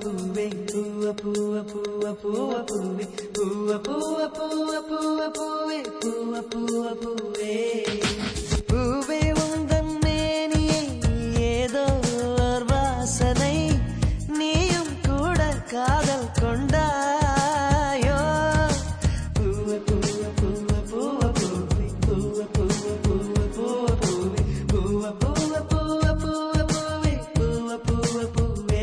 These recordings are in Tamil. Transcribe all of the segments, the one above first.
பூவே பூவ பூவ பூவ பூவ பூவே பூவ பூவ பூவ பூவ பூவே பூவ பூவ பூவே பூவே உந்தன் மேனியை ஏதோ ஒரு வாசனை நீயும் கூட காதல் கொண்டாயோ பூவ பூவ பூவ பூவ பூவே பூவ பூவ பூவ பூவ பூவே பூவ பூவ பூவ பூவ பூவே பூவ பூவ பூவே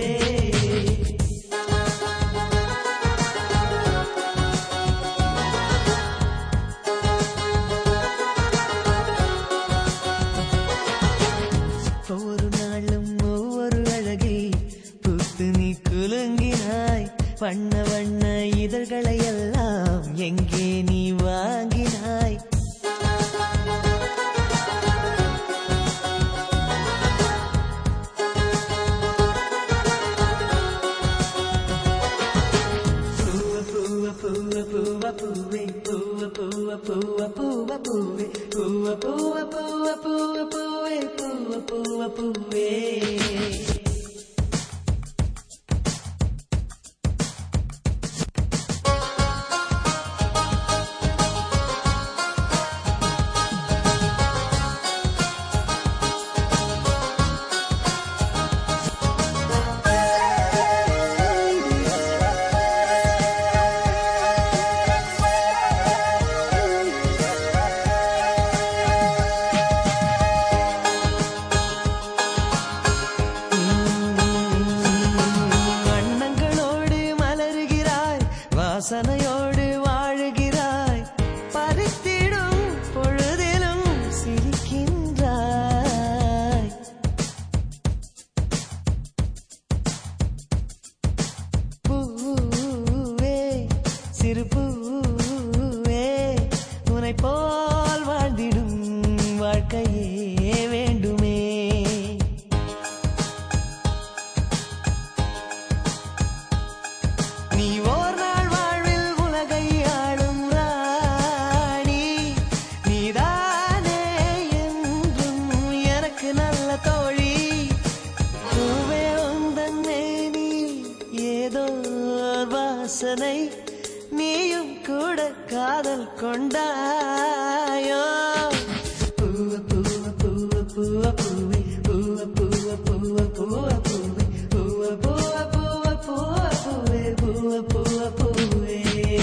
ஒவ்வொரு நாளும் ஒவ்வொரு அழகில் பூத்து நீ குலுங்கினாய் வண்ண வண்ண இதழ்களை எல்லாம் எங்கே நீ வாங்கினாய் பூவ பூவ பூவ பூவே பூவ பூவ பூவ பூவ பூவே பூவ பூவ பூவ பூவ பூவே பூவ பூவ பூவே வாசனையோடு வாழுகிறாய் பறித்திடும் பொழுதிலும் சிரிக்கின்றாய் பூவே சிறு பூவே உன்னை போல் வாழ்ந்திடும் வாழ்க்கையே வேண்டுமே நீ ஓர் நாள் வாழ்வில் உலகை ஆளும் ராணி நீதானே என்றும் எனக்கு நல்ல தோழி பூவே உந்தன் மேனி ஏதோ வாசனை நீயும் கூட காதல் கொண்டாயோ பூவ பூவ பூவ பூவ பூவே பூவ பூவ பூவ பூவ பூவே பூவ பூவ பூவ பூவ பூவே பூவ பூவ பூவே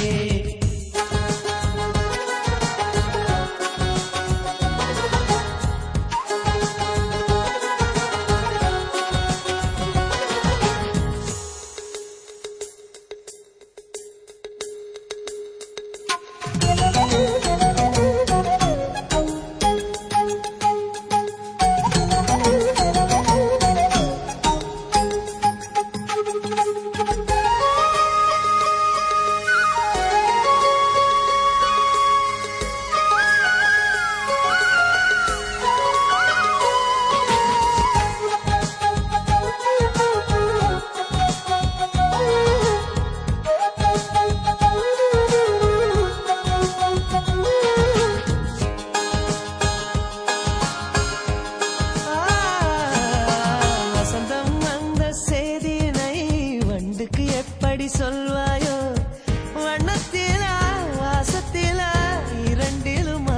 எப்படி சொல்வாயோ வண்ணத்திலா வாசத்திலா இரண்டிலுமா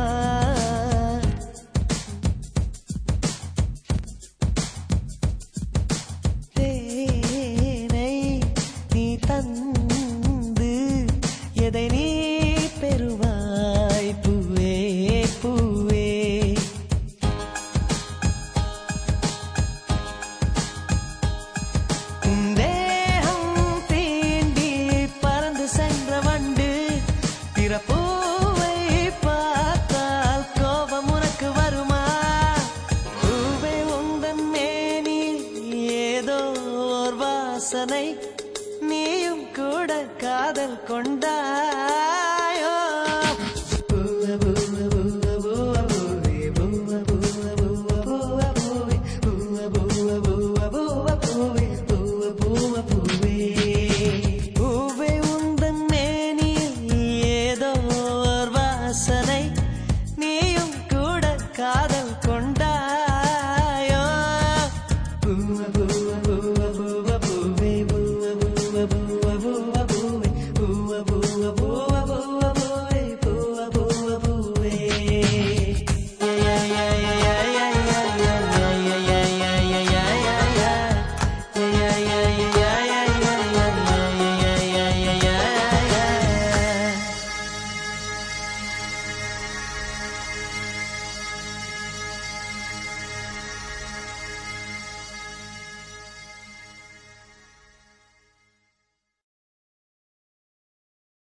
தேனை நீ தந்து எதை நீ பெறுவாய் பூவே பூவே பூவை பார்த்தால் கோபம் உனக்கு வருமா பூவே உந்தன் மேனில் ஏதோ ஒரு வாசனை நீயும் கூட காதல் கொண்டா